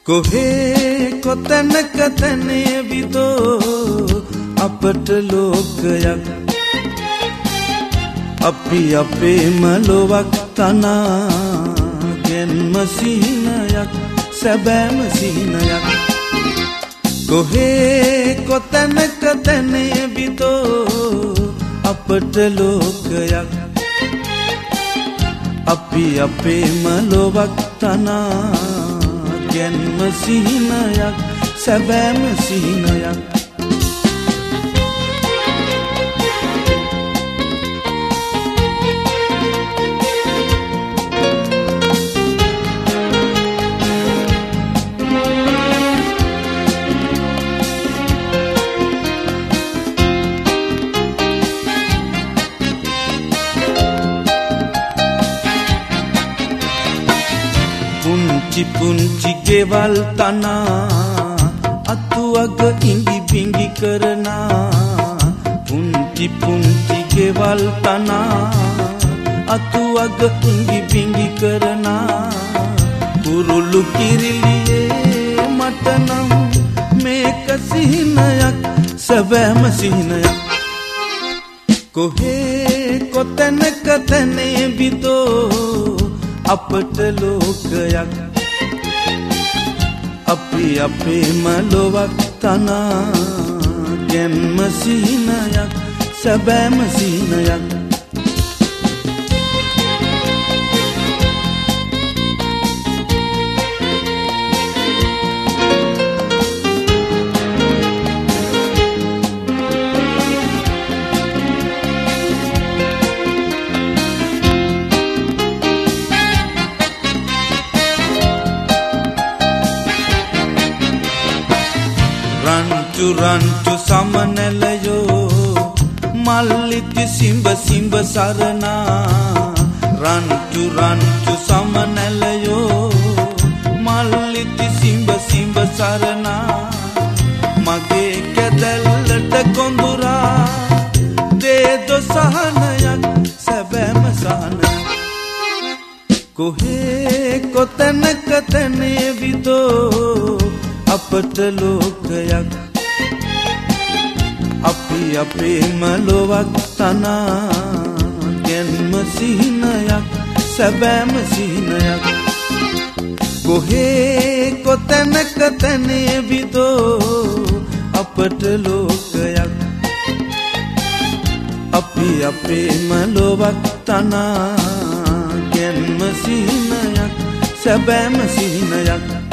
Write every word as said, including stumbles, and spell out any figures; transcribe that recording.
කොහේ කොතැනක තැනේ විදෝ අපට ලෝකයක් අපි අපේම ලොවක් තනා ගෙන්ම සිහිනයක් සැබෑම සිහිනයක් කොහේ කොතැනක තැනේ විදෝ අපට ලෝකයක් අපි අපේම ලොවක් තනා ගෙන්ම සිහිනයක් සැබෑම සිහිනයක් පුංචි පුංචි ගෙවල් තනා අතුවග ඉඟි බිඟි කරනා පුංචි පුංචි ගෙවල් තනා අතුවග ඉඟි බිඟි කරනා කුරුළු කිරිලියේ මට නම් මේක සිහිනයක් සැබෑම සිහිනයක් කොහේ කොතැනක තැනේ විදෝ අපට ලෝකයක් අපි අපේම ලොවක් තනා ගෙන්ම සිහිනයක් සැබෑම සිහිනයක් රංචු රංචු සමනලයෝ මල්ලිති සිඹ සිඹ සරනා රංචු රංචු සමනලයෝ මල්ලිති සිඹ සිඹ සරනා මගේ කැදැල්ලට කොඳුරා දේදො සහනයක් සැබෑම සහනයක් කොහේ කොතැනක තැනේ විදෝ අපට ලෝකයක් අපි අපේම ලොවක් තනා ගෙන්ම සිහිනයක් සැබෑම සිහිනයක් කොහේ කොතැනක තැනේ විදෝ අපට ලෝකයක් අපි අපේම ලොවක් තනා ගෙන්ම සිහිනයක් සැබෑම සිහිනයක්